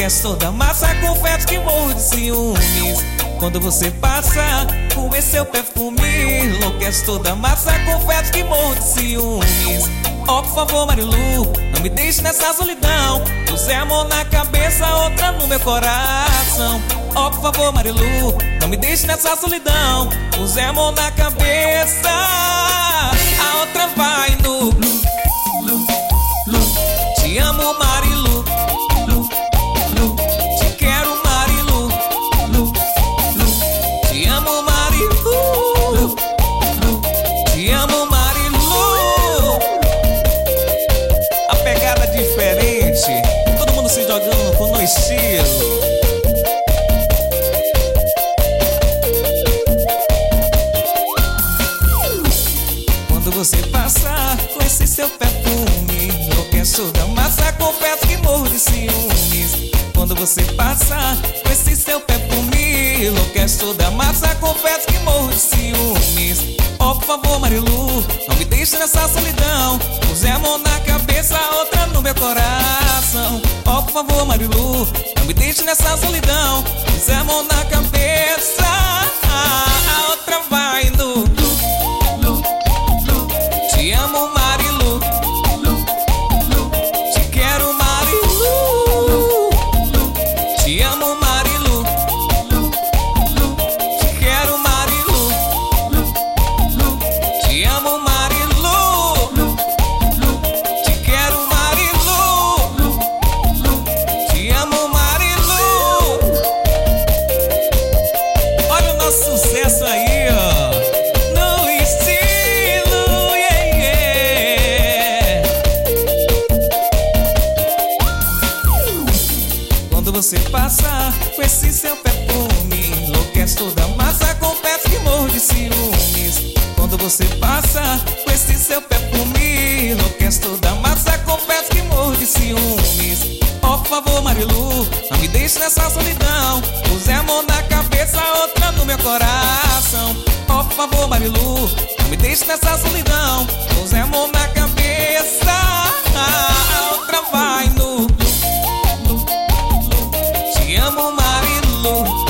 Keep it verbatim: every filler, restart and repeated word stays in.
enlouquece toda massa, confesso que morro de ciúmes. Quando você passa com esse seu perfume, enlouquece toda massa, confesso que morro de ciúmes. Oh, por favor, Marilu, não me deixe nessa solidão. Você é amor na cabeça, outra no meu coração. Oh, por favor, Marilu, não me deixe nessa solidão. Você é amor na cabeça, a outra vai no blu, blu, blu. Te amo, Marilu, blu, blu. Te quero, Marilu, blu, blu. Te amo, Marilu, blu, blu. Te amo, Marilu. A pegada diferente, todo mundo se jogando com no estilo. Quando você passa com esse seu perfume, enlouqueço da massa, confesso que morro de ciúmes. Quando você passa com esse seu perfume, enlouqueço da massa, confesso que morro de ciúmes. Oh, por favor, Marilu, não me deixe nessa solidão. Puse a mão na cabeça, outra no meu coração. Oh, por favor, Marilu, não me deixe nessa solidão. Puse a mão na cabeça, a outra vai no blu, blu, blu. Te amo, Marilu, blu, blu. Te quero, Marilu, blu. Te amo, Marilu, blu, blu. Te quero, Marilu, blu, blu. Te amo, Marilu, blu, blu. Te quero, Marilu, blu, blu. Te amo, Marilu. Olha o nosso sucesso aí, ó, no estilo, yeah, yeah. Quando você passa com esse seu perfume, enlouquece toda massa, confesso que morro de ciúmes. Quando você passa com esse seu perfume, enlouquece toda massa, confesso que morro de ciúmes. Oh, por favor, Marilu, não me deixe nessa solidão. Puse a mão na cabeça, outra no meu coração. Oh, por favor, Marilu, não me deixe nessa solidão. Puse a mão na cabeça, a outra vai no blu, blu, blu. Te amo, Marilu.